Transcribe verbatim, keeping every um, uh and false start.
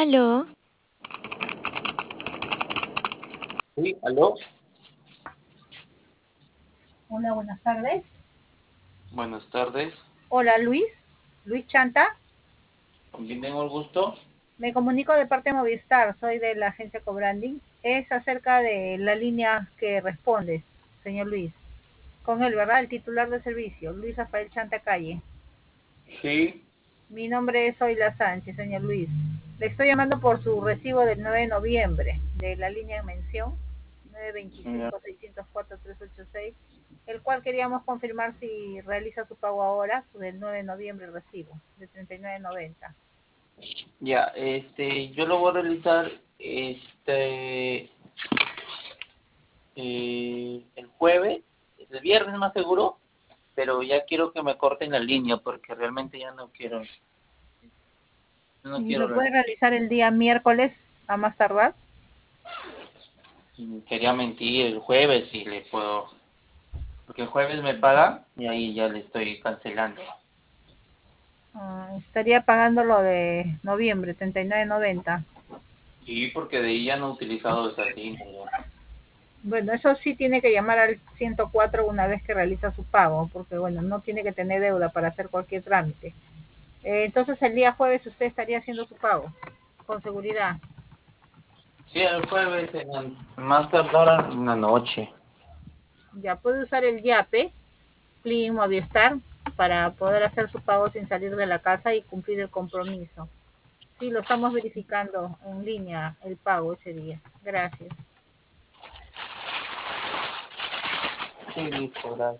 Aló, Sí, aló. Hola, buenas tardes. Buenas tardes. Hola, Luis. Luis Chanta. ¿Con quién tengo el gusto? Me comunico de parte de Movistar. Soy de la agencia Cobranding. Es acerca de la línea que respondes, señor Luis. Con él, ¿verdad? El titular de servicio, Luis Rafael Chanta Calle. Sí, Mi nombre es Oila Sánchez, señor Luis. Le estoy llamando por su recibo del nueve de noviembre de la línea en mención ya, nueve dos cinco, seis cero cuatro, tres ocho seis, el cual queríamos confirmar si realiza su pago ahora, su del nueve de noviembre el recibo, de treinta y nueve noventa. ya, este, yo lo voy a realizar, este, eh, el jueves, el viernes más seguro, pero ya quiero que me corten la línea porque realmente ya no quiero, no ¿Y quiero lo puede realizar. realizar el día miércoles a más tardar? Quería mentir el jueves si le puedo, porque el jueves me paga y ahí ya le estoy cancelando. Ah, estaría pagando lo de noviembre, treinta y nueve noventa. Sí, porque de ahí ya no he utilizado esa línea. Ya. Bueno, eso sí tiene que llamar al ciento cuatro una vez que realiza su pago, porque bueno, no tiene que tener deuda para hacer cualquier trámite. Eh, entonces el día jueves usted estaría haciendo su pago, con seguridad. Sí, el jueves, en la- más tardar en la noche. Ya puede usar el YAPE, Plin Movistar, para poder hacer su pago sin salir de la casa y cumplir el compromiso. Sí, lo estamos verificando en línea el pago ese día. Gracias. Sí, listo, gracias.